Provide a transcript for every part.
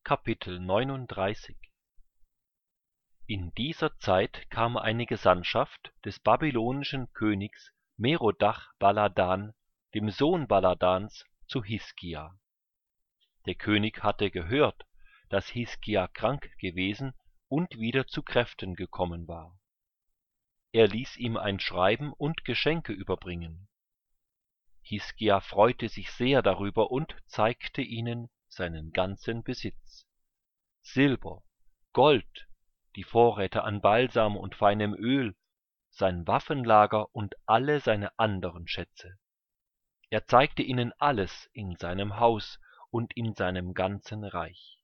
Kapitel 39. In dieser Zeit kam eine Gesandtschaft des babylonischen Königs Merodach-Baladan, dem Sohn Baladans, zu Hiskia. Der König hatte gehört, dass Hiskia krank gewesen und wieder zu Kräften gekommen war. Er ließ ihm ein Schreiben und Geschenke überbringen. Hiskia freute sich sehr darüber und zeigte ihnen seinen ganzen Besitz: Silber, Gold, die Vorräte an Balsam und feinem Öl, sein Waffenlager und alle seine anderen Schätze. Er zeigte ihnen alles in seinem Haus und in seinem ganzen Reich.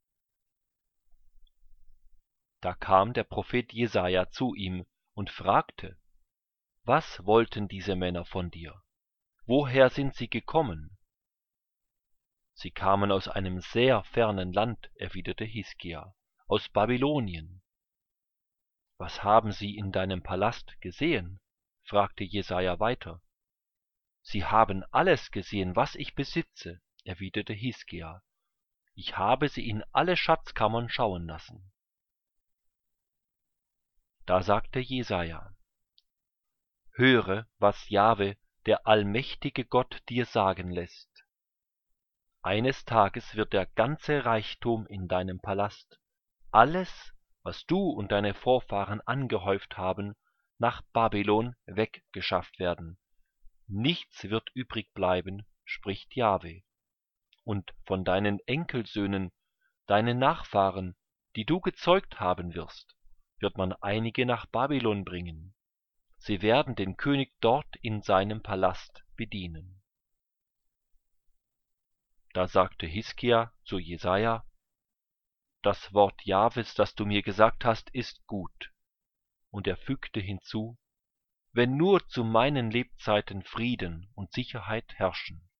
Da kam der Prophet Jesaja zu ihm und fragte: Was wollten diese Männer von dir? Woher sind sie gekommen? Sie kamen aus einem sehr fernen Land, erwiderte Hiskia, aus Babylonien. Was haben sie in deinem Palast gesehen? Fragte Jesaja weiter. Sie haben alles gesehen, was ich besitze, erwiderte Hiskia. Ich habe sie in alle Schatzkammern schauen lassen. Da sagte Jesaja: Höre, was Jahwe, der allmächtige Gott, dir sagen lässt. Eines Tages wird der ganze Reichtum in deinem Palast, alles, was du und deine Vorfahren angehäuft haben, nach Babylon weggeschafft werden. Nichts wird übrig bleiben, spricht Jahwe. Und von deinen Enkelsöhnen, deinen Nachfahren, die du gezeugt haben wirst, wird man einige nach Babylon bringen. Sie werden den König dort in seinem Palast bedienen. Da sagte Hiskia zu Jesaja: Das Wort Jahwes, das du mir gesagt hast, ist gut. Und er fügte hinzu: Wenn nur zu meinen Lebzeiten Frieden und Sicherheit herrschen.